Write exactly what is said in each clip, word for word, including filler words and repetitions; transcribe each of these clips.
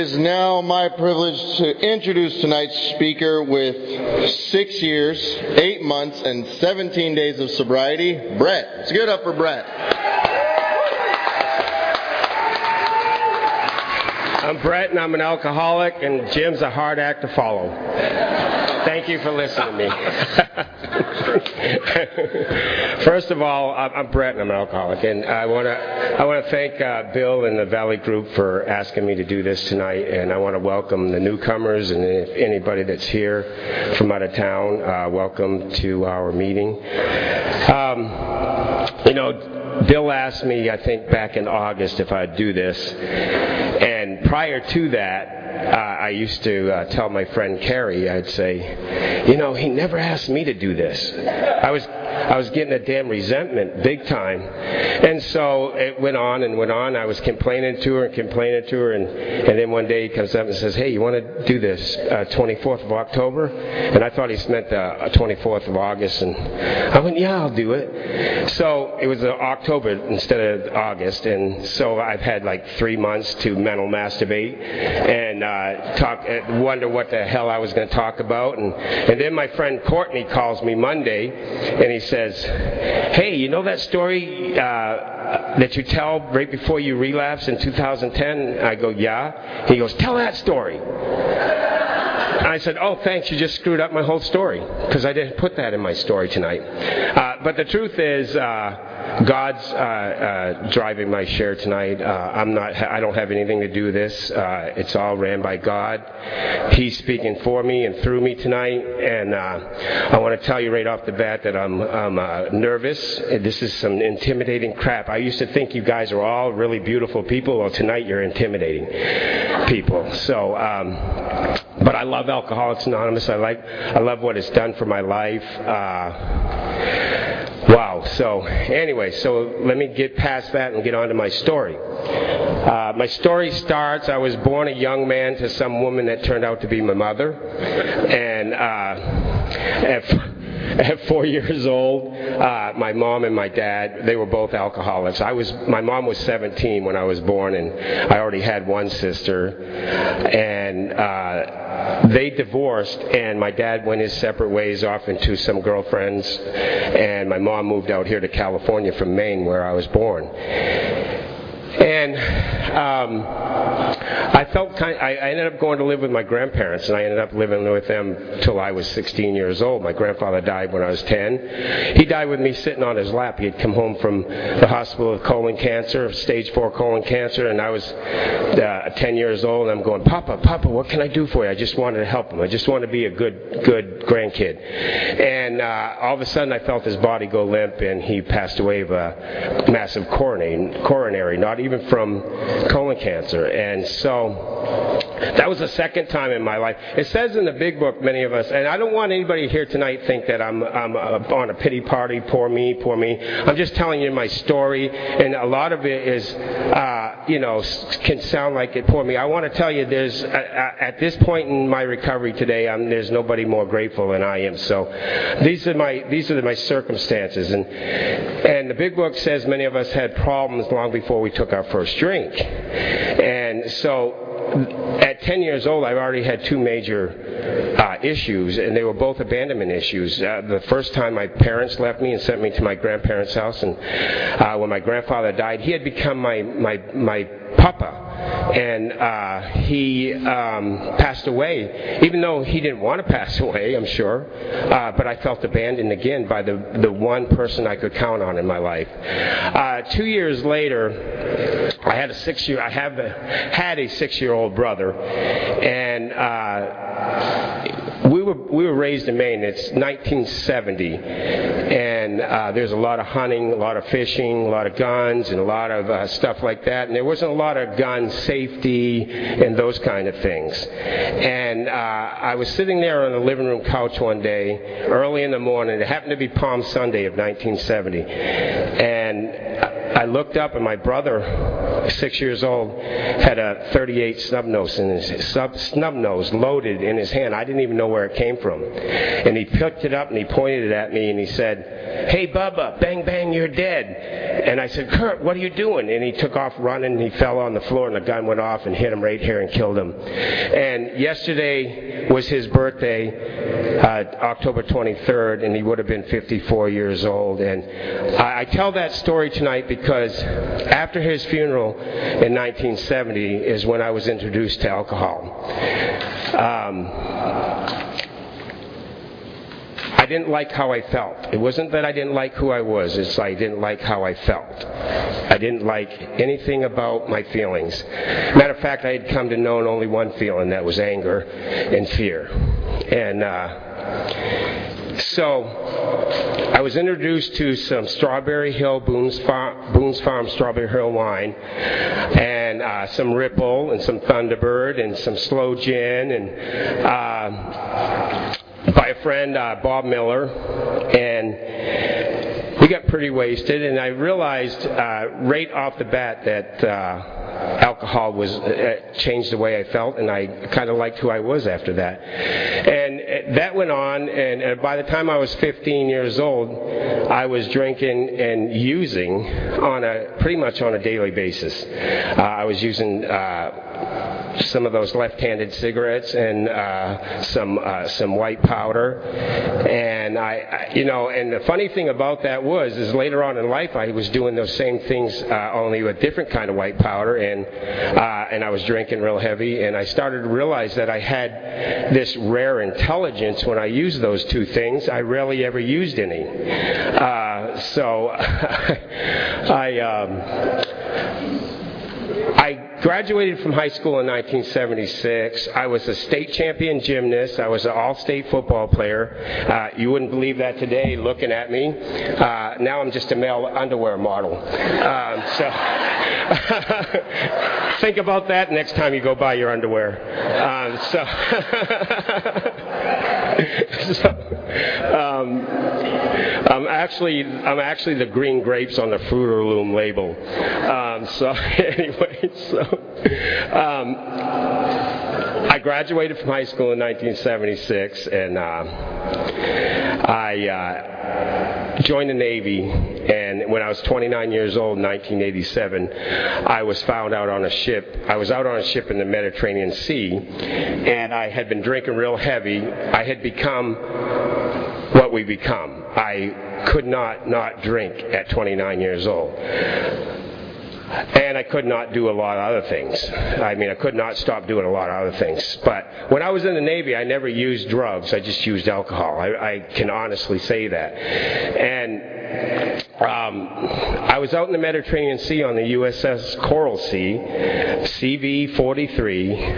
is now my privilege to introduce tonight's speaker with six years, eight months, and seventeen days of sobriety, Brett. Let's give it up for Brett. I'm Brett, and I'm an alcoholic, and Jim's a hard act to follow. Thank you for listening to me. First of all, I'm Brett, and I'm an alcoholic, and I want to I want to thank uh, Bill and the Valley Group for asking me to do this tonight, and I want to welcome the newcomers and if anybody that's here from out of town. Uh, welcome to our meeting. Um, you know, Bill asked me, I think back in August, if I'd do this, and prior to that, Uh, I used to uh, tell my friend Carrie, I'd say, you know, he never asked me to do this. I was I was getting a damn resentment big time. And so it went on and went on. I was complaining to her and complaining to her. And, and then one day he comes up and says, hey, you want to do this uh, twenty-fourth of October? And I thought he meant the twenty-fourth of August. And I went, yeah, I'll do it. So it was uh, October instead of August. And so I've had like three months to mental masturbate and uh, talk, uh, wonder what the hell I was going to talk about. And, and then my friend Courtney calls me Monday and he says, hey, you know that story uh, that you tell right before you relapse in two thousand ten? I go, yeah. He goes, tell that story. I said, oh, thanks, you just screwed up my whole story, because I didn't put that in my story tonight. Uh, but the truth is, uh, God's uh, uh, driving my share tonight. Uh, I'm not. I don't have anything to do with this. Uh, it's all ran by God. He's speaking for me and through me tonight. And uh, I want to tell you right off the bat that I'm, I'm uh, nervous. This is some intimidating crap. I used to think you guys are all really beautiful people. Well, tonight you're intimidating people. So, um, but I love Alcoholics Anonymous. I like. I love what it's done for my life. Uh, Wow. So anyway, so let me get past that and get on to my story. Uh, my story starts, I was born a young man to some woman that turned out to be my mother. And uh, at, at four years old, uh, my mom and my dad, they were both alcoholics. I was, my mom was seventeen when I was born, and I already had one sister. And uh, they divorced, and my dad went his separate ways off into some girlfriends, and my mom moved out here to California from Maine, where I was born. And um, I felt kind. I, I ended up going to live with my grandparents, and I ended up living with them till I was sixteen years old. My grandfather died when I was ten. He died with me sitting on his lap. He had come home from the hospital with colon cancer, stage four colon cancer, and I was uh, ten years old. And I'm going, Papa, Papa, what can I do for you? I just wanted to help him. I just want to be a good, good grandkid. And uh, all of a sudden, I felt his body go limp, and he passed away of a massive coronary, coronary, not even even from colon cancer. And so that was the second time in my life. It says in the big book, many of us, and I don't want anybody here tonight think that I'm, I'm uh, on a pity party, poor me, poor me. I'm just telling you my story, and a lot of it is, uh, you know, can sound like it poor me. I want to tell you there's, uh, at this point in my recovery today, I'm, there's nobody more grateful than I am. So these are my, these are my circumstances. And, and the big book says many of us had problems long before we took our first drink. And so at ten years old, I already had two major uh, issues, and they were both abandonment issues. Uh, the first time my parents left me and sent me to my grandparents' house, and uh, when my grandfather died, he had become my my my papa. And uh, he um, passed away, even though he didn't want to pass away, I'm sure. Uh, but I felt abandoned again by the the one person I could count on in my life. Uh, two years later, I had a six year. I have a, had a six year old brother, and uh, we were we were raised in Maine. It's nineteen seventy, and uh, there's a lot of hunting, a lot of fishing, a lot of guns, and a lot of uh, stuff like that. And there wasn't a lot of gun safety and those kind of things. And uh, I was sitting there on the living room couch one day, early in the morning. It happened to be Palm Sunday of nineteen seventy, and I looked up, and my brother, six years old, had a thirty-eight snub nose in his sub, snub nose loaded in his hand. I didn't even know where it came from. And he picked it up and he pointed it at me and he said, "Hey, Bubba, bang, bang, you're dead." and I said, Kurt, what are you doing? And he took off running, and he fell on the floor, and the gun went off and hit him right here and killed him. And yesterday was his birthday, uh, October twenty-third, and he would have been fifty-four years old. And I, I tell that story tonight because after his funeral in nineteen seventy is when I was introduced to alcohol. Um, I didn't like how I felt. It wasn't that I didn't like who I was. It's I didn't like how I felt. I didn't like anything about my feelings. Matter of fact, I had come to know only one feeling, that was anger and fear. And uh, so I was introduced to some Strawberry Hill, Boone's Farm, Boone's Farm Strawberry Hill wine, and uh, some Ripple, and some Thunderbird, and some Slow Gin, and uh, by a friend, uh, Bob Miller, and we got pretty wasted, and I realized uh, right off the bat that uh, alcohol was uh, changed the way I felt, and I kind of liked who I was after that. And that went on, and uh, by the time I was fifteen years old, I was drinking and using on a pretty much on a daily basis. Uh, I was using Uh, some of those left-handed cigarettes and uh, some uh, some white powder, and I, I, you know, and the funny thing about that was, is later on in life I was doing those same things, uh, only with different kind of white powder, and uh, and I was drinking real heavy, and I started to realize that I had this rare intelligence when I used those two things. I rarely ever used any, uh, so I. Um, I graduated from high school in nineteen seventy-six. I was a state champion gymnast. I was an all-state football player. Uh, you wouldn't believe that today looking at me. Uh, now I'm just a male underwear model. Um, so think about that next time you go buy your underwear. Um, so, so um, I'm actually I'm actually the green grapes on the Fruit or Loom label. Um, so anyway, so um, I graduated from high school in nineteen seventy-six, and uh, I uh, joined the Navy. And when I was twenty-nine years old, in nineteen eighty-seven, I was found out on a ship. I was out on a ship in the Mediterranean Sea, and I had been drinking real heavy. I had become what we become. I could not not drink at twenty-nine years old. And I could not do a lot of other things. I mean, I could not stop doing a lot of other things. But when I was in the Navy, I never used drugs. I just used alcohol. I, I can honestly say that. And um, I was out in the Mediterranean Sea on the U S S Coral Sea, C V forty-three, uh,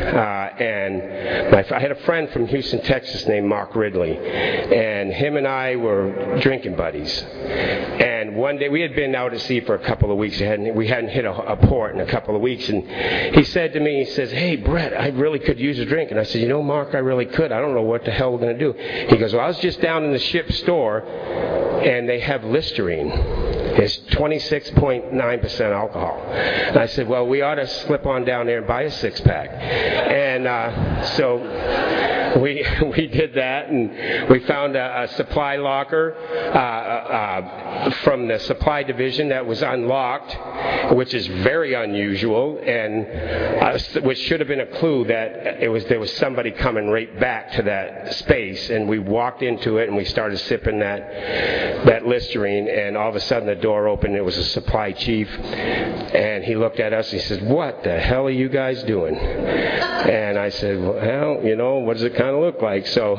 and my, I had a friend from Houston, Texas named Mark Ridley, and him and I were drinking buddies. And one day, we had been out at sea for a couple of weeks. We hadn't, we hadn't hit a, a port in a couple of weeks, and he said to me, he says, "Hey, Brett, I really could use a drink." And I said, "You know, Mark, I really could. I don't know what the hell we're going to do." He goes, "Well, I was just down in the ship store, and they have Listerine. It's twenty-six point nine percent alcohol." And I said, "Well, we ought to slip on down there and buy a six-pack." And uh, so we we did that, and we found a, a supply locker uh, uh, from the supply division that was unlocked, which is very unusual, and uh, which should have been a clue that it was there was somebody coming right back to that space. And we walked into it, and we started sipping that that Listerine, and all of a sudden the door opened. It was a supply chief, and he looked at us. He said, "What the hell are you guys doing?" And I said, "Well, you know, what does it kind of look like?" So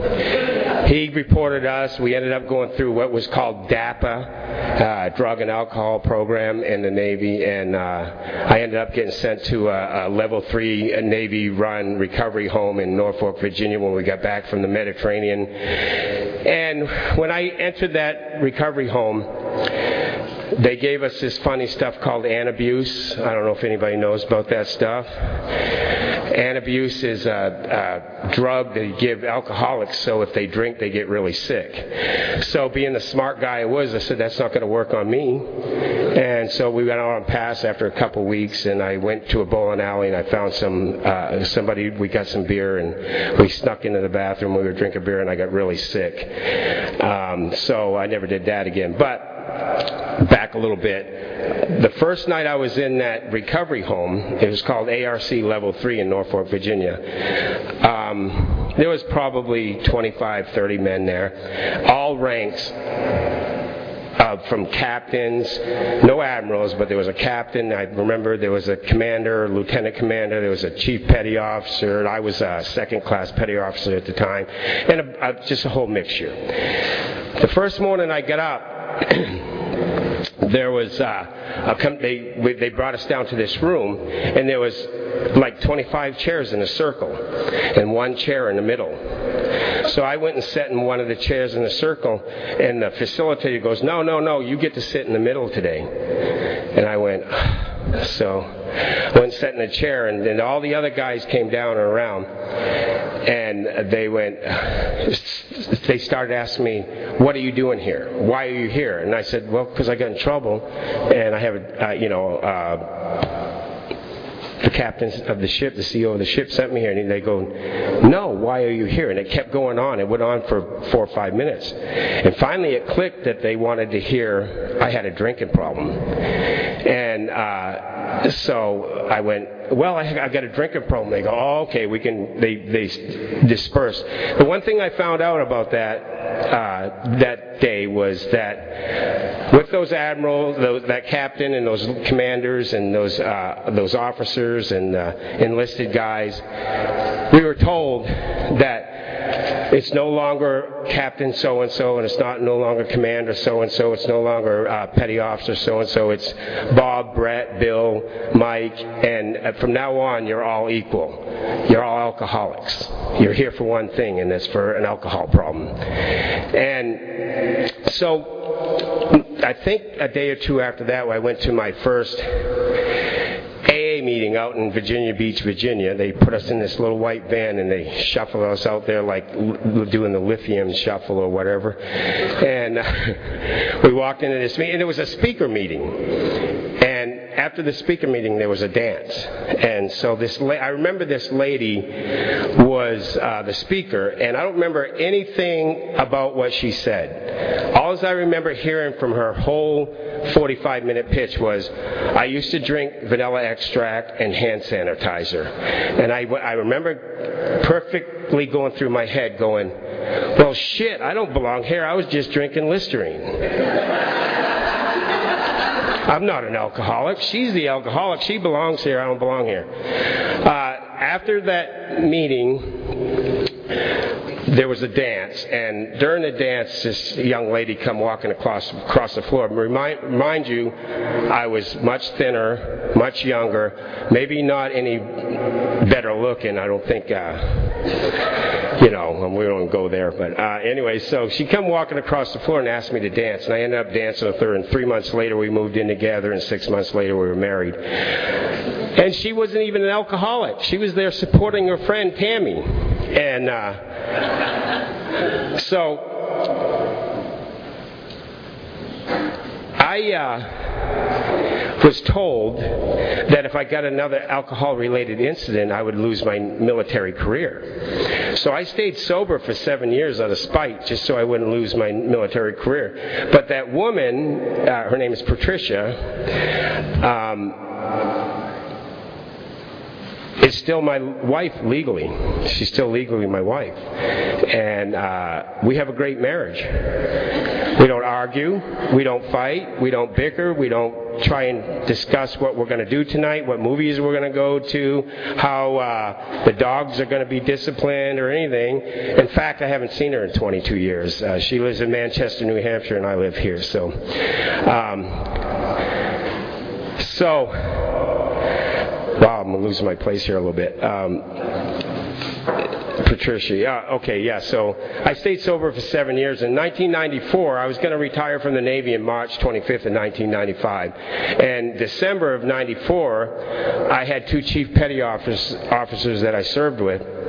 he reported us. We ended up going through what was called DAPA, uh, Drug and Alcohol Program in the Navy, and uh, I ended up getting sent to a, a level three Navy-run recovery home in Norfolk, Virginia, when we got back from the Mediterranean. And when I entered that recovery home, they gave us this funny stuff called Antabuse. I don't know if anybody knows about that stuff. Antabuse is a, a drug they give alcoholics, so if they drink, they get really sick. So being the smart guy I was, I said, that's not going to work on me. And so we went out on pass after a couple weeks, and I went to a bowling alley, and I found some uh, somebody, we got some beer, and we snuck into the bathroom. We were drinking beer, and I got really sick. Um, so I never did that again. But back a little bit. The first night I was in that recovery home, it was called A R C Level three in Norfolk, Virginia. Um, there was probably twenty-five, thirty men there, all ranks. Uh, from captains, no admirals, but there was a captain. I remember there was a commander, lieutenant commander, there was a chief petty officer, and I was a second-class petty officer at the time, and a, a, just a whole mixture. The first morning I got up, there was uh, a, they they brought us down to this room, and there was like twenty-five chairs in a circle, and one chair in the middle. So I went and sat in one of the chairs in the circle, and the facilitator goes, no, no, no, you get to sit in the middle today. And I went, so I went and sat in a chair, and then all the other guys came down and around, and they went, they started asking me, what are you doing here? Why are you here? And I said, well, because I got in trouble, and I have a, uh, you know, uh, the captain of the ship, the C E O of the ship sent me here, and they go, no, why are you here? And it kept going on. It went on for four or five minutes. And finally it clicked that they wanted to hear I had a drinking problem. And uh, so I went, well, I, I got a drinking problem. They go, oh, okay, we can, they, they dispersed. The one thing I found out about that, uh, that day was that with those admirals, those, that captain and those commanders and those, uh, those officers and uh, enlisted guys, we were told that it's no longer Captain so-and-so, and it's not no longer Commander so-and-so, it's no longer uh, Petty Officer so-and-so, it's Bob, Brett, Bill, Mike, and from now on, you're all equal. You're all alcoholics. You're here for one thing, and that's for an alcohol problem. And so, I think a day or two after that, I went to my first A A meeting out in Virginia Beach, Virginia. They put us in this little white van and they shuffled us out there like l- doing the lithium shuffle or whatever. And uh, we walked into this meeting, and it was a speaker meeting. And after the speaker meeting, there was a dance. And so this, la- I remember this lady was uh, the speaker, and I don't remember anything about what she said. All I remember hearing from her whole forty-five minute pitch was, I used to drink vanilla extract and hand sanitizer. And I, I remember perfectly going through my head going, well, shit, I don't belong here. I was just drinking Listerine. I'm not an alcoholic. She's the alcoholic. She belongs here. I don't belong here. Uh, after that meeting, there was a dance, and during the dance, this young lady come walking across across the floor. Remind, mind you, I was much thinner, much younger, maybe not any better looking. I don't think, uh, you know, we don't go there. But uh, anyway, so she come walking across the floor and asked me to dance, and I ended up dancing with her. And three months later, we moved in together, and six months later, we were married. And she wasn't even an alcoholic. She was there supporting her friend Tammy. And uh, so I uh, was told that if I got another alcohol-related incident, I would lose my military career. So I stayed sober for seven years out of spite, just so I wouldn't lose my military career. But that woman, uh, her name is Patricia, um, is still my wife legally. She's still legally my wife. And uh, we have a great marriage. We don't argue. We don't fight. We don't bicker. We don't try and discuss what we're going to do tonight, what movies we're going to go to, how uh, the dogs are going to be disciplined or anything. In fact, I haven't seen her in twenty-two years. Uh, she lives in Manchester, New Hampshire, and I live here. So, um, so... Wow, I'm losing my place here a little bit. Um, Patricia, yeah, okay, yeah. So I stayed sober for seven years. In nineteen ninety-four, I was going to retire from the Navy in March twenty-fifth of nineteen ninety-five. And December of ninety-four, I had two chief petty office, officers that I served with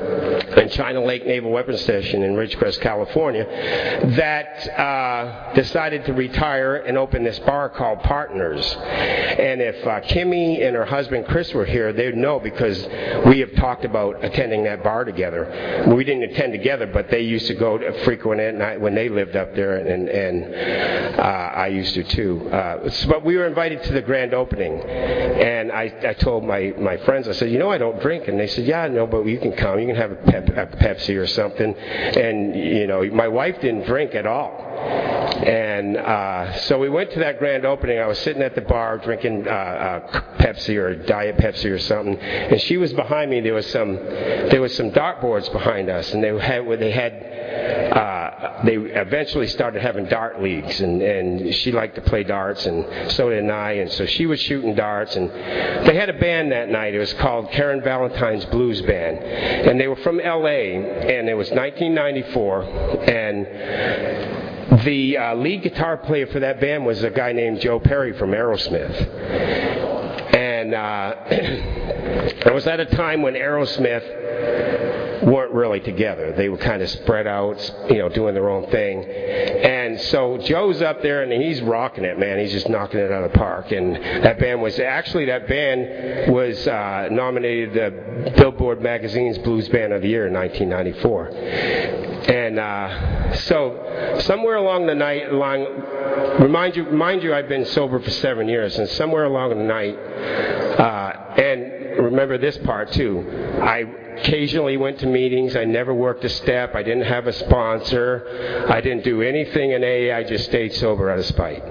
in China Lake Naval Weapons Station in Ridgecrest, California, that uh, decided to retire and open this bar called Partners. And if uh, Kimmy and her husband Chris were here, they'd know, because we have talked about attending that bar together. We didn't attend together, but they used to go to frequent it and I, when they lived up there, and, and uh, I used to too. Uh, so, but we were invited to the grand opening, and I, I told my, my friends, I said, you know, I don't drink. And they said, yeah, no, but you can come. You can have a, pep, a Pepsi or something. And, you know, my wife didn't drink at all. And uh, so we went to that grand opening. I was sitting at the bar drinking uh, uh, Pepsi or Diet Pepsi or something, and she was behind me. There was some there was some dartboards behind us, and they had they had uh, they eventually started having dart leagues, and, and she liked to play darts, and so did I. And so she was shooting darts, and they had a band that night. It was called Karen Valentine's Blues Band, and they were from L A, and it was nineteen ninety-four, and the uh, lead guitar player for that band was a guy named Joe Perry from Aerosmith. And uh, it was at a time when Aerosmith weren't really together. They were kind of spread out, you know, doing their own thing. And so Joe's up there, and he's rocking it, man. He's just knocking it out of the park. And that band was, actually, that band was uh, nominated the Billboard Magazine's Blues Band of the Year in nineteen ninety-four. And uh, so somewhere along the night, along, remind you, mind you, I've been sober for seven years, and somewhere along the night, uh, and remember this part too, I occasionally went to meetings. I never worked a step. I didn't have a sponsor. I didn't do anything in A A. I just stayed sober out of spite.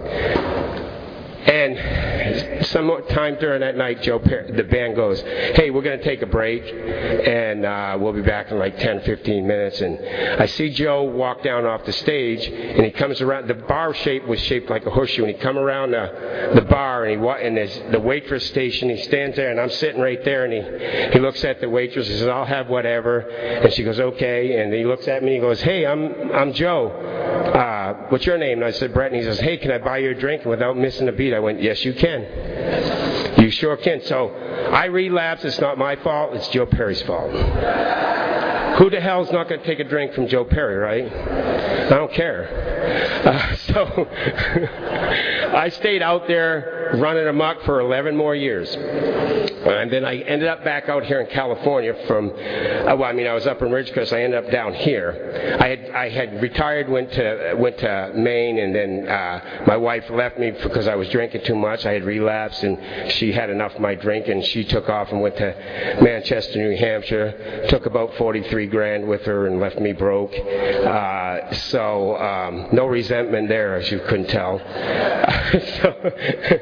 And some time during that night, Joe, per- the band goes, hey, we're going to take a break, and uh, we'll be back in like ten, fifteen minutes. And I see Joe walk down off the stage, and he comes around. The bar shape was shaped like a horseshoe, and he come around the, the bar, and he wa- and there's the waitress station. He stands there, and I'm sitting right there, and he, he looks at the waitress and says, I'll have whatever. And she goes, okay. And he looks at me, and he goes, hey, I'm I'm Joe. Uh, what's your name? And I said, Brett. And he says, hey, can I buy you a drink? And without missing a beat, I went, yes, you can. You sure can. So I relapsed. It's not my fault. It's Joe Perry's fault. Who the hell's not going to take a drink from Joe Perry, right? I don't care. Uh, so I stayed out there running amok for eleven more years. And then I ended up back out here in California from, uh, well, I mean, I was up in Ridgecrest. I ended up down here. I had I had retired, went to went to Maine, and then uh, my wife left me because I was drinking too much. I had relapsed, and she had enough of my drink, and she took off and went to Manchester, New Hampshire. Took about forty-three grand with her and left me broke. Uh, so um, no resentment there, as you couldn't tell. so,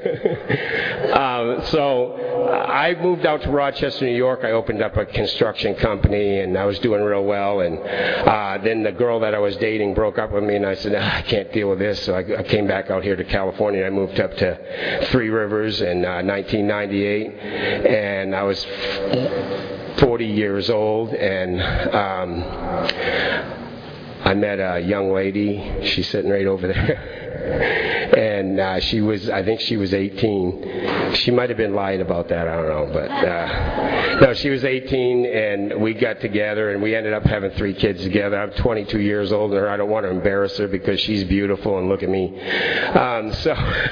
um, so I moved out to Rochester, New York. I opened up a construction company, and I was doing real well. And uh, then the girl that I was dating broke up with me, and I said, ah, I can't deal with this. So I, I came back out here to California. I moved up to Three Rivers in uh, nineteen ninety-eight, and I was forty years old, and um, I met a young lady. She's sitting right over there. And uh, she was, I think she was eighteen. She might have been lying about that, I don't know. But uh, no, she was eighteen, and we got together, and we ended up having three kids together. I'm twenty-two years older than her. I don't want to embarrass her because she's beautiful, and look at me. Um, so,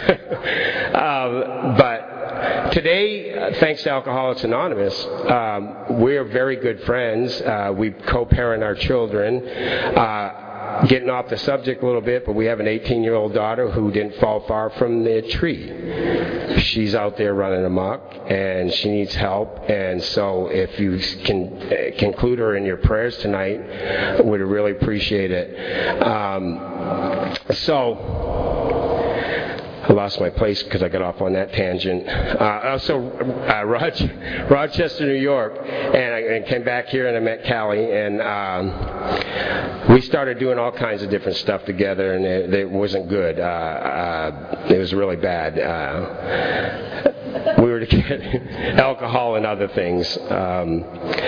um, but today, uh, thanks to Alcoholics Anonymous, um, we're very good friends. Uh, we co-parent our children. Uh, Getting off the subject a little bit, but we have an eighteen-year-old daughter who didn't fall far from the tree. She's out there running amok, and she needs help. And so if you can uh, include her in your prayers tonight, we'd really appreciate it. Um, so... I lost my place because I got off on that tangent. Uh, also, uh, Roch- Rochester, New York, and I and came back here and I met Callie, and um, we started doing all kinds of different stuff together, and it, it wasn't good. Uh, uh, it was really bad. Uh, we were to get alcohol and other things. Um,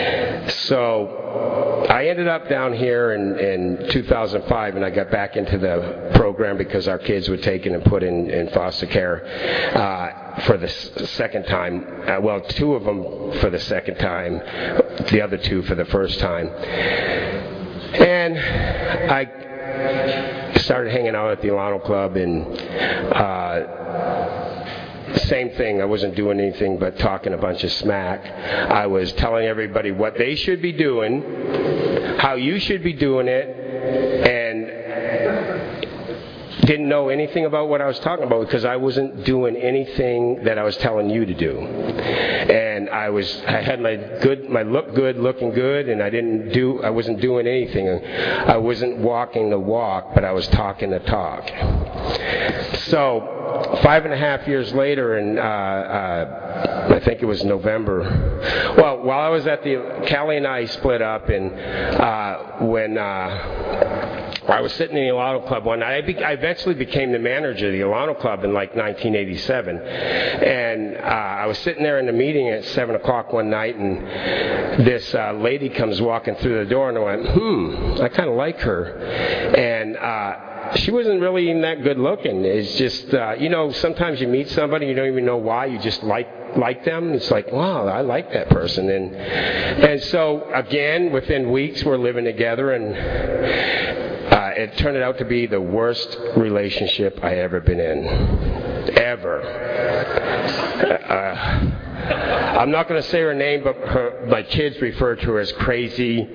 so I ended up down here in, in two thousand five, and I got back into the program because our kids were taken and put in, in foster care. Uh, for the s- second time. Uh, well, two of them for the second time, the other two for the first time. And I started hanging out at the Alano Club, and uh, same thing. I wasn't doing anything but talking a bunch of smack. I was telling everybody what they should be doing, how you should be doing it, and didn't know anything about what I was talking about because I wasn't doing anything that I was telling you to do. And I was, I had my good, my look good, looking good, and I didn't do, I wasn't doing anything. I wasn't walking the walk, but I was talking the talk. So, five and a half years later, and uh, uh, I think it was November. Well, while I was at the, Callie and I split up, and uh, when. Uh, I was sitting in the Alano Club one night. I, be, I eventually became the manager of the Alano Club in like nineteen eighty-seven. And uh, I was sitting there in the meeting at seven o'clock one night, and this uh, lady comes walking through the door, and I went, hmm, I kind of like her. And uh, she wasn't really even that good looking. It's just, uh, you know, sometimes you meet somebody, you don't even know why, you just like like them. It's like, wow, I like that person. And, and so, again, within weeks, we're living together, and Uh, it turned out to be the worst relationship I ever been in. Ever. Uh, I'm not going to say her name, but her, my kids refer to her as Crazy.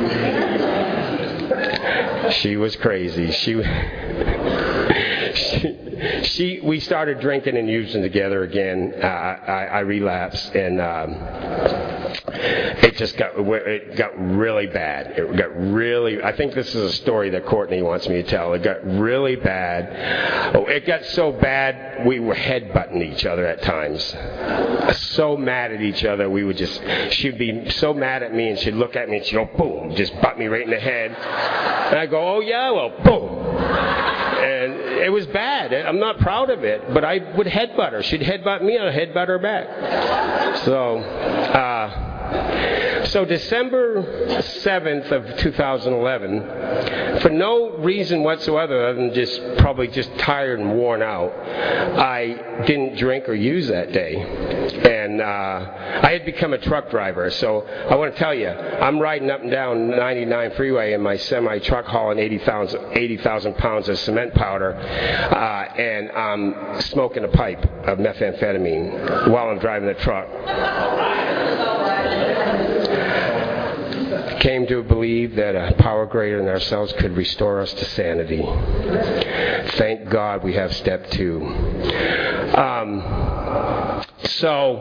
She was crazy. She, she, she we started drinking and using together again. Uh, I, I relapsed, and um, it just got it got really bad. It got really. I think this is a story that Courtney wants me to tell. It got really bad. Oh, it got so bad we were headbutting each other at times. So mad at each other, we would just. She'd be so mad at me, and she'd look at me, and she'd go boom, just butt me right in the head. And I go, oh yeah, well, boom. And it was bad. I'm not proud of it, but I would headbutt her. She'd headbutt me, and I'd headbutt her back. So, uh, so December seventh of two thousand eleven, for no reason whatsoever other than just probably just tired and worn out, I didn't drink or use that day. And uh, I had become a truck driver, so I want to tell you, I'm riding up and down ninety-nine freeway in my semi-truck hauling eighty thousand pounds of cement powder, uh, and I'm smoking a pipe of methamphetamine while I'm driving the truck. Came to believe that a power greater than ourselves could restore us to sanity. Thank God we have step two. Um, so,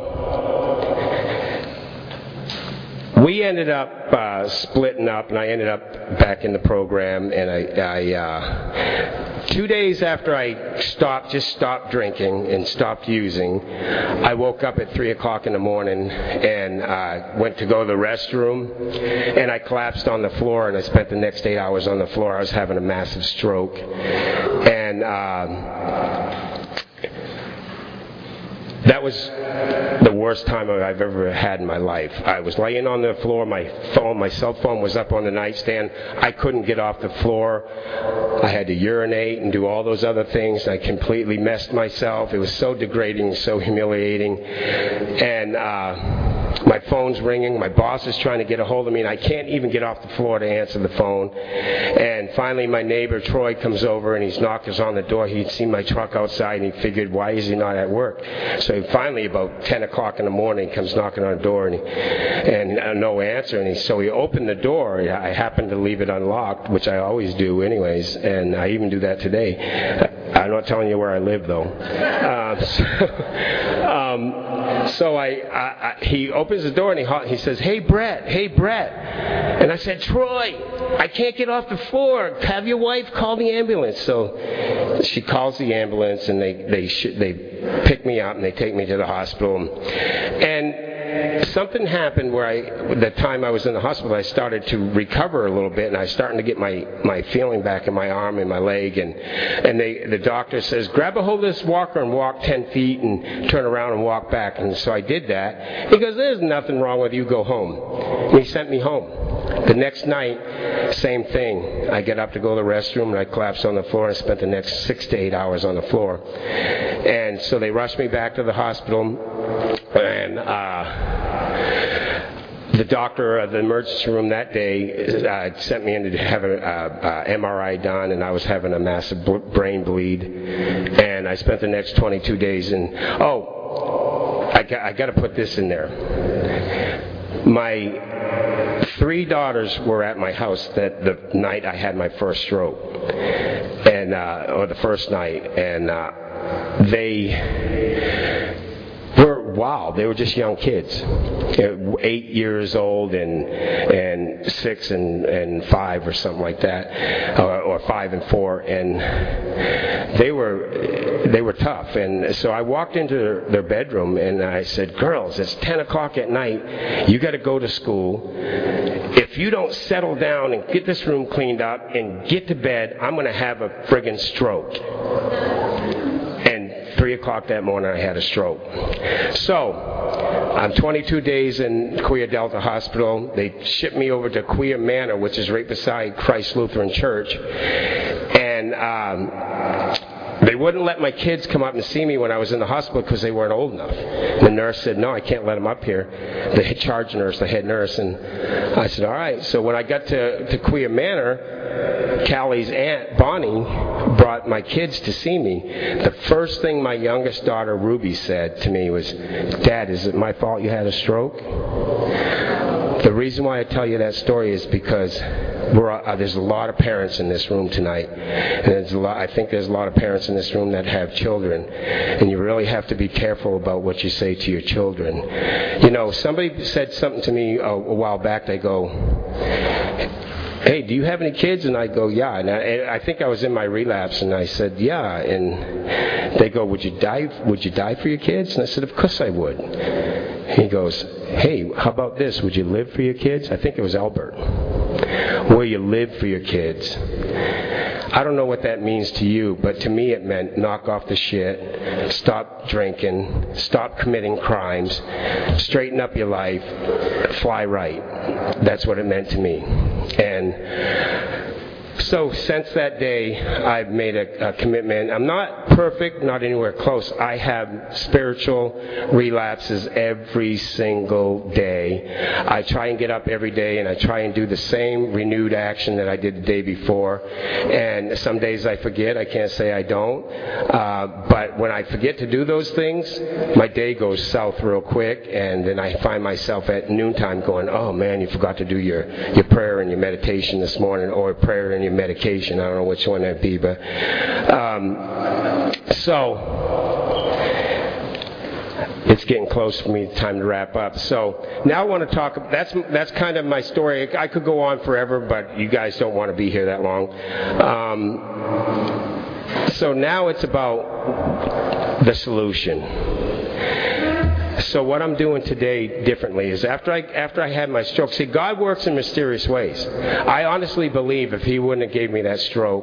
we ended up uh, splitting up, and I ended up back in the program, and I, I uh, two days after I stopped, just stopped drinking and stopped using, I woke up at three o'clock in the morning and uh, went to go to the restroom, and I collapsed on the floor, and I spent the next eight hours on the floor. I was having a massive stroke, and um, that was the worst time I've ever had in my life. I was laying on the floor. My phone, my cell phone was up on the nightstand. I couldn't get off the floor. I had to urinate and do all those other things. I completely messed myself. It was so degrading, so humiliating. And uh, my phone's ringing. My boss is trying to get a hold of me, and I can't even get off the floor to answer the phone. And finally, my neighbor, Troy, comes over, and he's knocking on the door. He'd seen my truck outside, and he figured, why is he not at work? So finally, about ten o'clock in the morning, he comes knocking on the door, and, he, and uh, no answer. And he, so he opened the door. I happened to leave it unlocked, which I always do anyways, and I even do that today. I'm not telling you where I live, though. Uh, so, um, so I, I, I, he opens the door, and he, he says, hey, Brett, hey, Brett. And I said, Troy, I can't get off the floor. Have your wife call the ambulance. So she calls the ambulance, and they, they, sh- they pick me up, and they take me to the hospital. And And something happened where I, the time I was in the hospital, I started to recover a little bit, and I was starting to get my, my feeling back in my arm and my leg. And, and they, the doctor says, grab a hold of this walker and walk ten feet and turn around and walk back. And so I did that. He goes, there's nothing wrong with you, go home. And he sent me home. The next night, same thing. I get up to go to the restroom, and I collapsed on the floor and spent the next six to eight hours on the floor. And so they rushed me back to the hospital, and uh, the doctor of the emergency room that day uh, sent me in to have an uh, uh, M R I done, and I was having a massive bl- brain bleed. And I spent the next twenty-two days in... Oh, I got, I got to put this in there. My three daughters were at my house that the night I had my first stroke, and uh, or the first night, and uh, they were wow. They were just young kids, eight years old and and six and, and five or something like that, or, or five and four, and they were they were tough. And so I walked into their, their bedroom and I said, "Girls, it's ten o'clock at night. You got to go to school. If you don't settle down and get this room cleaned up and get to bed, I'm going to have a friggin' stroke." And three o'clock that morning, I had a stroke. So I'm twenty-two days in Kaweah Delta Hospital. They shipped me over to Kaweah Manor, which is right beside Christ Lutheran Church. And um, they wouldn't let my kids come up and see me when I was in the hospital because they weren't old enough. The nurse said, "No, I can't let them up here." The charge nurse, the head nurse. And I said, "All right." So when I got to, to Kaweah Manor, Callie's aunt, Bonnie, brought my kids to see me. The first thing my youngest daughter, Ruby, said to me was, "Dad, is it my fault you had a stroke?" The reason why I tell you that story is because we're, uh, there's a lot of parents in this room tonight. And there's a lot, I think there's a lot of parents in this room that have children. And you really have to be careful about what you say to your children. You know, somebody said something to me a, a while back. They go, "Hey, do you have any kids?" And I go, "Yeah." And I, I think I was in my relapse, and I said, "Yeah." And they go, "Would you die? Would you die for your kids?" And I said, "Of course I would." He goes, "Hey, how about this? Would you live for your kids?" I think it was Albert. "Will you live for your kids?" I don't know what that means to you, but to me it meant knock off the shit, stop drinking, stop committing crimes, straighten up your life, fly right. That's what it meant to me. And so since that day, I've made a, a commitment. I'm not perfect, not anywhere close. I have spiritual relapses every single day. I try and get up every day, and I try and do the same renewed action that I did the day before. And some days I forget. I can't say I don't. Uh, but when I forget to do those things, my day goes south real quick, and then I find myself at noontime going, "Oh man, you forgot to do your, your prayer and your meditation this morning," or prayer and your medication. I don't know which one that'd be, but um, so it's getting close for me. Time to wrap up. So now I want to talk. That's that's kind of my story. I could go on forever, but you guys don't want to be here that long. Um, so now it's about the solution. So what I'm doing today differently is after I after I had my stroke, see, God works in mysterious ways. I honestly believe if He wouldn't have gave me that stroke,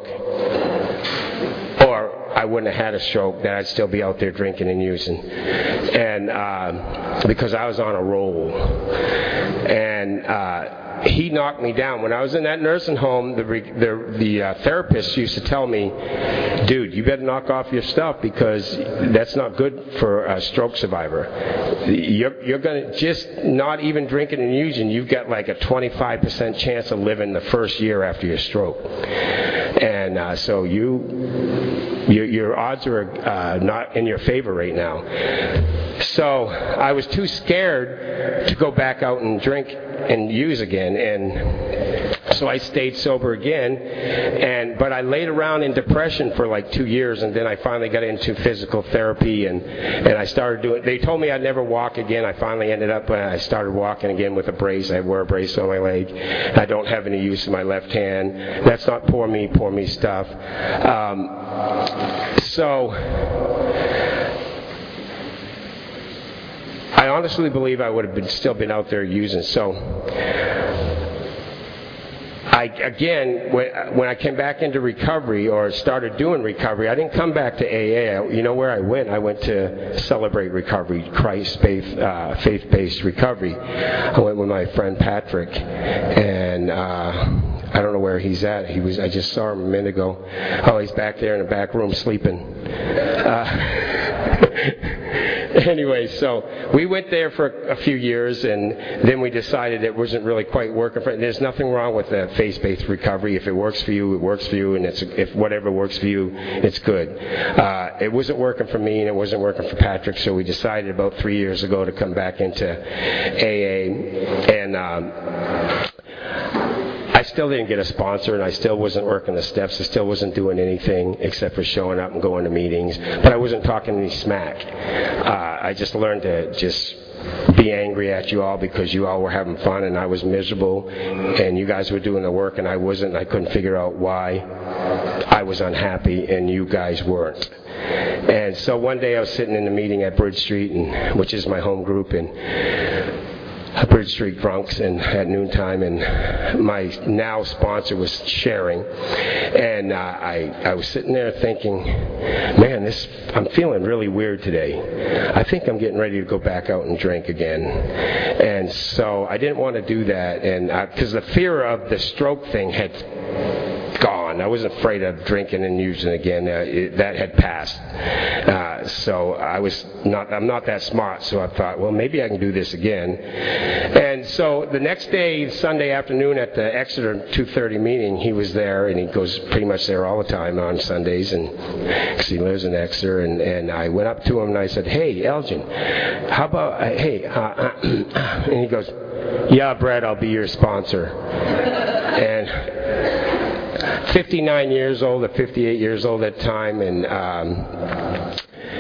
or I wouldn't have had a stroke, that I'd still be out there drinking and using. And uh, because I was on a roll. And uh, He knocked me down. When I was in that nursing home, the the, the uh, therapist used to tell me, "Dude, you better knock off your stuff because that's not good for a stroke survivor. You're, you're going to just not even drinking and using, you've got like a twenty-five percent chance of living the first year after your stroke. And uh, so you, your, your odds are uh, not in your favor right now." So I was too scared to go back out and drink and use again, and so I stayed sober again. And but I laid around in depression for like two years, and then I finally got into physical therapy, and and I started doing. They told me I'd never walk again. I finally ended up. Uh, I started walking again with a brace. I wear a brace on my leg. I don't have any use of my left hand. That's not poor me, poor me stuff. Um, so. I I honestly believe I would have been, still been out there using. So, I, again, when I came back into recovery or started doing recovery, I didn't come back to A A. You know where I went? I went to Celebrate Recovery, Christ faith, uh, faith-based recovery. I went with my friend Patrick, and uh, I don't know where he's at. He was. I just saw him a minute ago. Oh, he's back there in the back room sleeping. Uh, Anyway, so we went there for a few years, and then we decided it wasn't really quite working for. There's nothing wrong with the faith-based recovery. If it works for you, it works for you, and it's, if whatever works for you, it's good. Uh, it wasn't working for me, and it wasn't working for Patrick, so we decided about three years ago to come back into A A, and um, I still didn't get a sponsor, and I still wasn't working the steps. I still wasn't doing anything except for showing up and going to meetings. But I wasn't talking any smack. Uh, I just learned to just be angry at you all because you all were having fun and I was miserable, and you guys were doing the work and I wasn't. And I couldn't figure out why I was unhappy and you guys weren't. And so one day I was sitting in a meeting at Bridge Street, and, which is my home group, and Bridge Street Drunks, and at noontime, and my now sponsor was sharing, and uh, I I was sitting there thinking, man, this I'm feeling really weird today. I think I'm getting ready to go back out and drink again, and so I didn't want to do that, and because the fear of the stroke thing had gone. I wasn't afraid of drinking and using again. Uh, it, that had passed. Uh, so I was not. I'm not that smart. So I thought, well, maybe I can do this again. And so the next day, Sunday afternoon, at the Exeter two thirty meeting, he was there, and he goes pretty much there all the time on Sundays, and because he lives in Exeter. And, and I went up to him and I said, "Hey, Elgin, how about uh, hey?" Uh, uh, and he goes, "Yeah, Brett, I'll be your sponsor." And fifty-nine years old or fifty-eight years old at the time, and um,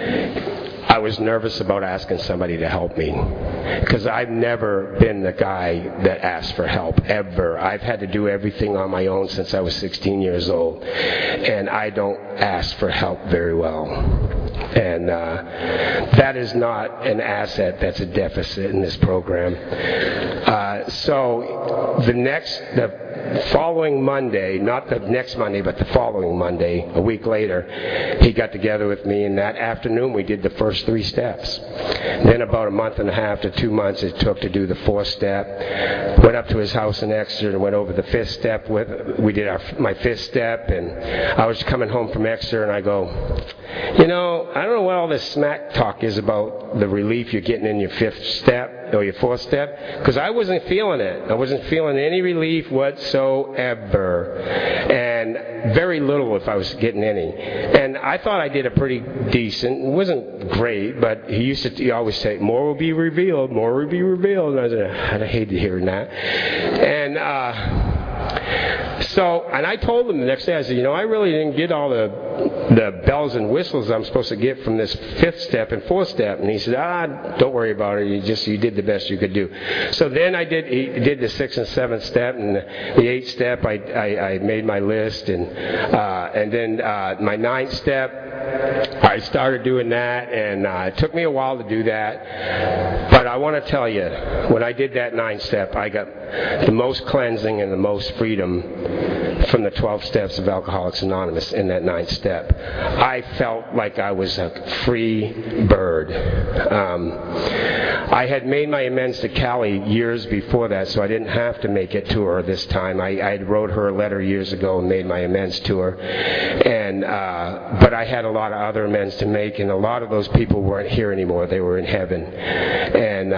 I was nervous about asking somebody to help me because I've never been the guy that asked for help, ever. I've had to do everything on my own since I was sixteen years old, and I don't ask for help very well. And uh, that is not an asset, that's a deficit in this program. Uh, so the next, the following Monday, not the next Monday, but the following Monday, a week later, he got together with me, and that afternoon we did the first three steps. Then about a month and a half to two months it took to do the fourth step. Went up to his house in Exeter and went over the fifth step. With we did our my fifth step, and I was coming home from Exeter, and I go, you know, I don't know what all this smack talk is about the relief you're getting in your fifth step or your fourth step, because I wasn't feeling it. I wasn't feeling any relief whatsoever, and very little if I was getting any. And I thought I did a pretty decent. It wasn't great, but he used to he always say, "More will be revealed, more will be revealed." And I said, I hated hearing that. And uh, so, and I told him the next day, I said, you know, I really didn't get all the the bells and whistles I'm supposed to get from this fifth step and fourth step. And he said, ah, don't worry about it. You just you did the best you could do. So then I did he did the sixth and seventh step, and the eighth step I I, I made my list, and uh, and then uh, my ninth step I started doing that, and uh, it took me a while to do that. But I want to tell you, when I did that ninth step, I got the most cleansing and the most freedom from the twelve steps of Alcoholics Anonymous in that ninth step. I felt like I was a free bird. Um, I had made my amends to Callie years before that, so I didn't have to make it to her this time. I, I wrote her a letter years ago and made my amends to her. And uh, but I had a lot of other amends to make, and a lot of those people weren't here anymore. They were in heaven. And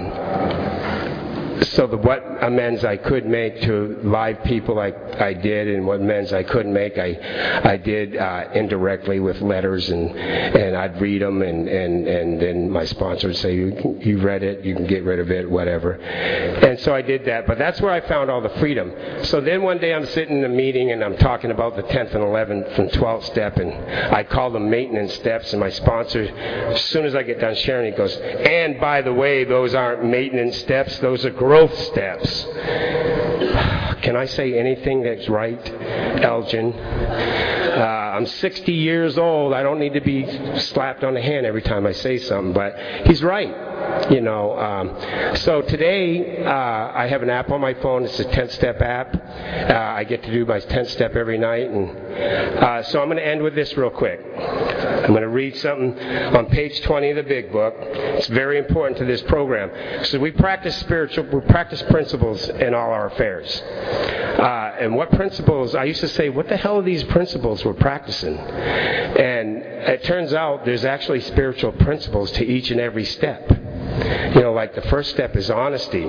um, so the what amends I could make to live people I, I did, and what amends I couldn't make I I did uh, indirectly with letters, and, and I'd read them, and, and, and then my sponsor would say, you, you read it, you can get rid of it, whatever. And so I did that, but that's where I found all the freedom. So then one day I'm sitting in a meeting and I'm talking about the tenth and eleventh and twelfth step, and I call them maintenance steps, and my sponsor, as soon as I get done sharing, he goes, and by the way, those aren't maintenance steps, those are growth steps. Can I say anything that's right, Elgin? Uh, I'm sixty years old. I don't need to be slapped on the hand every time I say something, but he's right. You know, um, so today uh, I have an app on my phone. It's a ten-step app. Uh, I get to do my ten-step every night, and uh, so I'm going to end with this real quick. I'm going to read something on page twenty of the Big Book. It's very important to this program. So we practice spiritual, we practice principles in all our affairs. Uh, and what principles? I used to say, what the hell are these principles we're practicing? And it turns out there's actually spiritual principles to each and every step. You know, like the first step is honesty.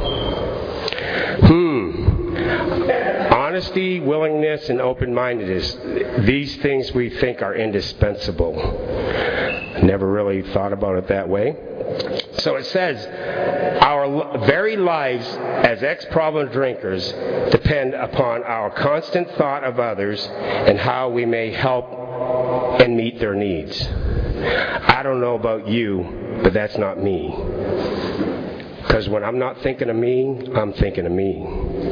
Hmm. Honesty, willingness, and open-mindedness. These things we think are indispensable. Never really thought about it that way. So it says, our very lives as ex-problem drinkers depend upon our constant thought of others and how we may help and meet their needs. I don't know about you, but that's not me. Because when I'm not thinking of me, I'm thinking of me.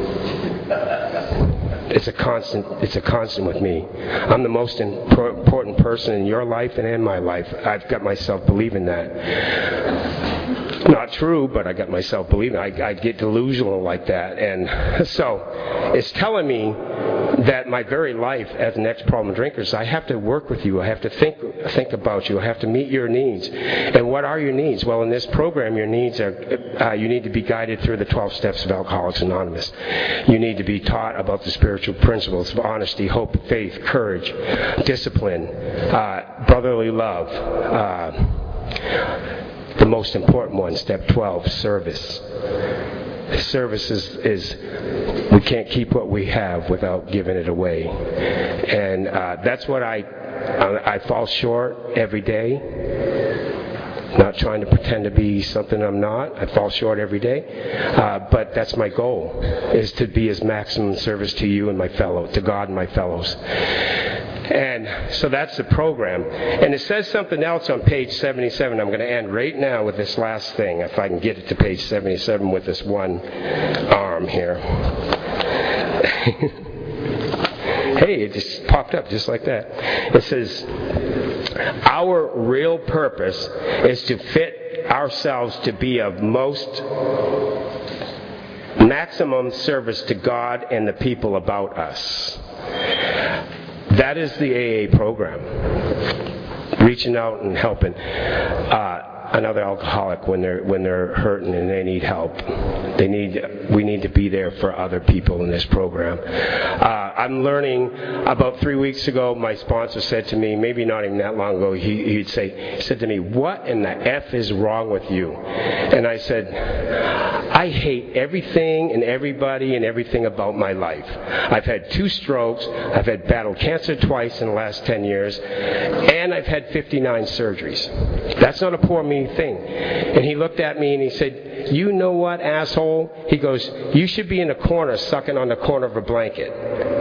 It's a constant. It's a constant with me. I'm the most important person in your life and in my life. I've got myself believing that. Not true, but I got myself believing. I, I get delusional like that, and so it's telling me that my very life as an ex-problem drinker is I have to work with you. I have to think think about you. I have to meet your needs. And what are your needs? Well, in this program, your needs are uh, you need to be guided through the twelve steps of Alcoholics Anonymous. You need to be taught about the spiritual principles of honesty, hope, faith, courage, discipline, uh, brotherly love. Uh, the most important one, step twelve, service. Service is, is we can't keep what we have without giving it away. And uh, that's what I, I I fall short every day. Not trying to pretend to be something I'm not. I fall short every day. Uh, but that's my goal, is to be as maximum service to you and my fellow, to God and my fellows. And so that's the program. And it says something else on page seventy-seven. I'm going to end right now with this last thing, if I can get it to page seventy-seven with this one arm here. Hey, it just popped up just like that. It says, our real purpose is to fit ourselves to be of most maximum service to God and the people about us. That is the A A program. Reaching out and helping uh, another alcoholic when they're when they're hurting and they need help. They need we need to be there for other people in this program. Uh, I'm learning. About three weeks ago, my sponsor said to me, maybe not even that long ago, he, he'd say, he said to me, "What in the F is wrong with you?" And I said, I hate everything and everybody and everything about my life. I've had two strokes. I've had battled cancer twice in the last ten years. And I've had fifty-nine surgeries. That's not a poor me thing. And he looked at me and he said, you know what, asshole? He goes, you should be in a corner sucking on the corner of a blanket.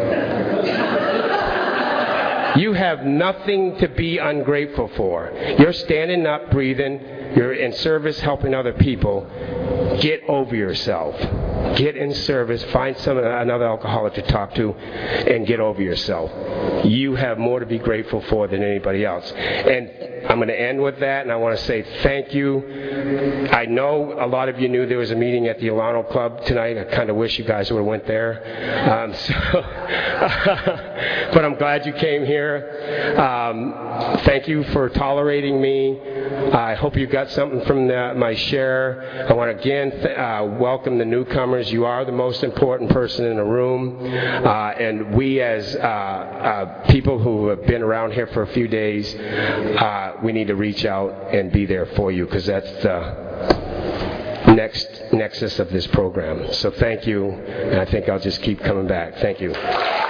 You have nothing to be ungrateful for. You're standing up, breathing. You're in service, helping other people. Get over yourself. Get in service. Find some another alcoholic to talk to, and get over yourself. You have more to be grateful for than anybody else. And I'm going to end with that, and I want to say thank you. I know a lot of you knew there was a meeting at the Alano Club tonight. I kind of wish you guys would have went there. Um, so, but I'm glad you came here. Um, thank you for tolerating me. I hope you got something from the, my share. I want to again th- uh, welcome the newcomers. You are the most important person in the room. Uh, and we as uh, uh, people who have been around here for a few days, uh, we need to reach out and be there for you, because that's the next nexus of this program. So thank you, and I think I'll just keep coming back. Thank you.